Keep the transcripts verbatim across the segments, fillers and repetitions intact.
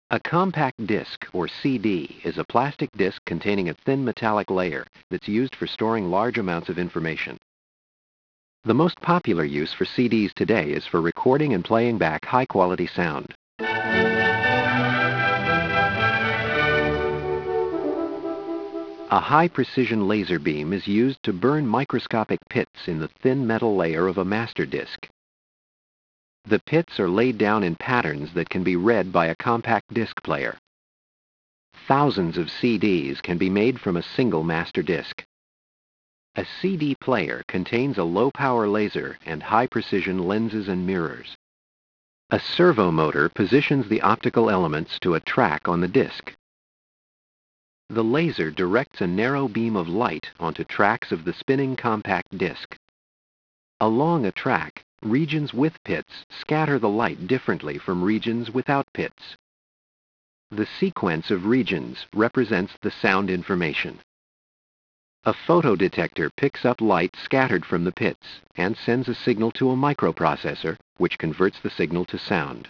A compact disc, or C D, is a plastic disc containing a thin metallic layer that's used for storing large amounts of information. The most popular use for C Ds today is for recording and playing back high-quality sound. A high-precision laser beam is used to burn microscopic pits in the thin metal layer of a master disc. The pits are laid down in patterns that can be read by a compact disc player. Thousands of C Ds can be made from a single master disc. A C D player contains a low-power laser and high-precision lenses and mirrors. A servo motor positions the optical elements to a track on the disc. The laser directs a narrow beam of light onto tracks of the spinning compact disc. Along a track, regions with pits scatter the light differently from regions without pits. The sequence of regions represents the sound information. A photodetector picks up light scattered from the pits and sends a signal to a microprocessor, which converts the signal to sound.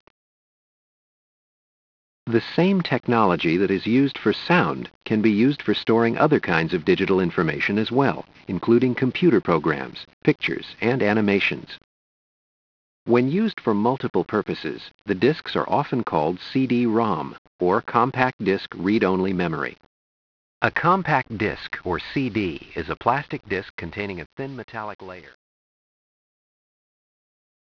The same technology that is used for sound can be used for storing other kinds of digital information as well, including computer programs, pictures, and animations. When used for multiple purposes, the discs are often called C D ROM, or Compact Disc Read-Only Memory. A compact disc, or C D, is a plastic disc containing a thin metallic layer.